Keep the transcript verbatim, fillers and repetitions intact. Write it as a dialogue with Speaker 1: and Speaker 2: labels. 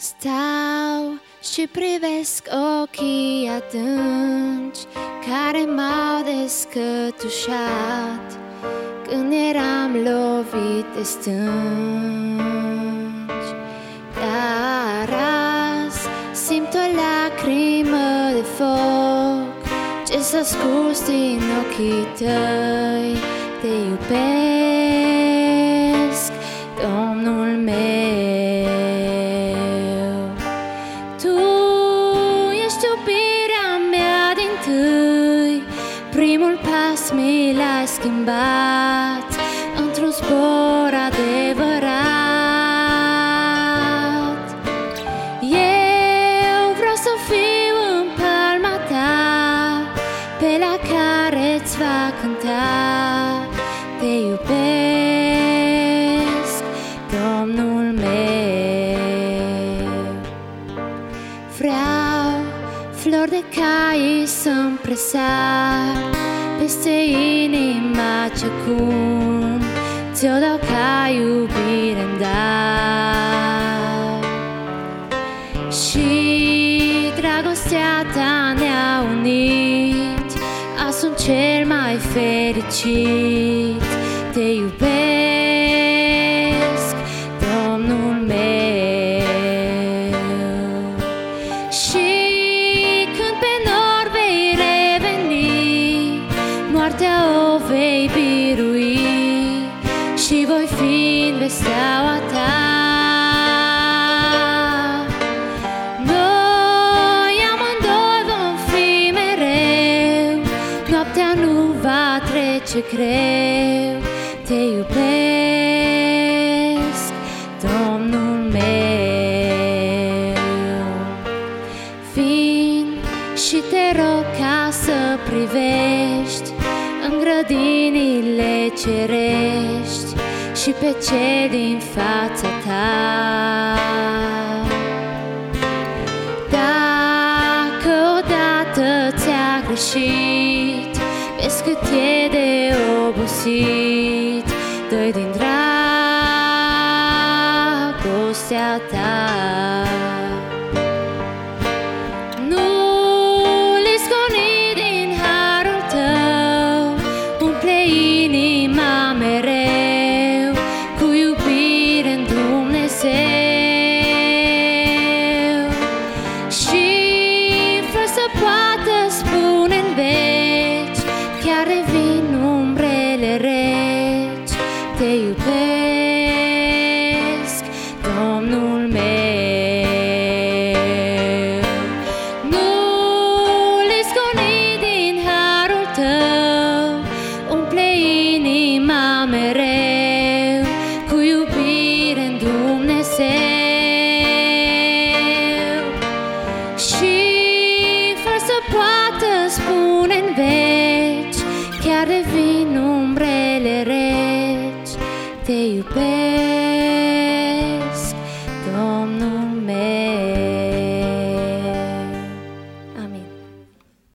Speaker 1: Stau și privesc ochii adânci care m-au descătușat când eram lovit de stânci. Dar azi simt o lacrimă de foc ce s-a scurs din ochii tăi. Te iubesc, Domnul meu. Tu ești iubirea mea dintâi, primul pas mi l-ai schimbat într-un zbor adevărat. Eu vreau să fiu în palma ta, pe la care-ți va cânta. Te iubesc, Domnul meu. Vreau flori de cai să-mi presar peste inima ce acum ți-o dau ca iubire-n dar. Și dragostea ta ne-a unit, azi sunt cel mai fericit. Te iubesc, Domnul meu. Și când pe nor vei reveni, moartea o vei birui și voi fi în vesteaua ta. Noi amândoi vom fi mereu, noaptea nu va trece greu. Te iubesc, Domnul meu. Vin și te rog ca să privești în grădinile cerești și pe cei din fața ta. Dacă odată ți-a greșit, vezi cât e de obosit, dă-i din dragostea ta. Nu-l izgoni din harul tău, umple inima mereu cu iubire-n Dumnezeu. Și fără să poată spune-n veci, chiar revin umbrele reci. Te iubesc, Domnul meu. Nu-l izgoni din harul tău, umple inima mereu cu iubire-n Dumnezeu. Și fără să poată spune-n veci, chiar devin umbrele reci. Te iubesc.